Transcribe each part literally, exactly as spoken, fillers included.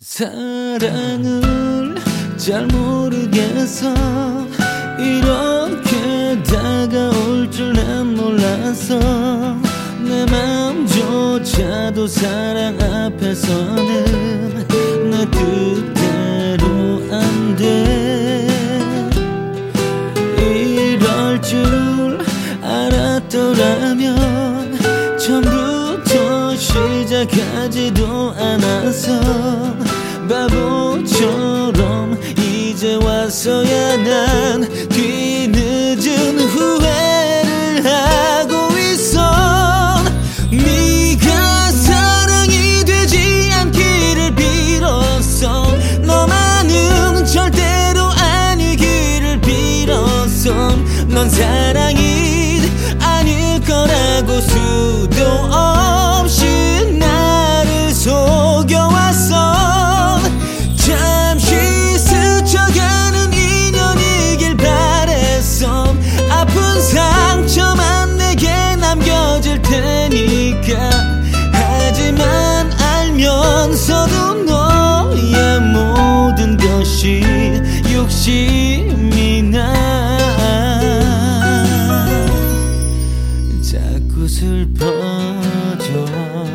사랑을 잘 모르겠어. 이렇게 다가올 줄 난 몰랐어. 내 맘조차도 사랑 앞에서는 내 뜻대로 안 돼. 이럴 줄 알았더라면 처음부터 시작하지도 않았어. 바보처럼 이제 와서야 난 뒤늦은 후회를 하고 있어. 네가 사랑이 되지 않기를 빌었어. 너만은 절대로 아니기를 빌었어. 넌 사랑이 아닐 거라고 수도 없이 나를 속여왔어. 잠시 스쳐가는 인연이길 바랬어. 아픈 상처만 내게 남겨질 테니까. 하지만 알면서도 너의 모든 것이 욕심이 나. 자꾸 슬퍼져.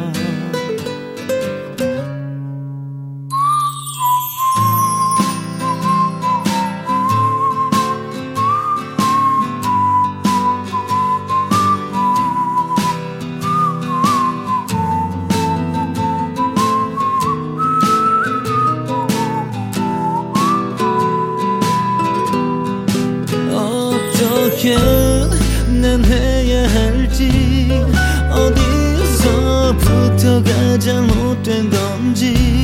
어떻게 난 해야 할지, 어디서부터가 잘못된 건지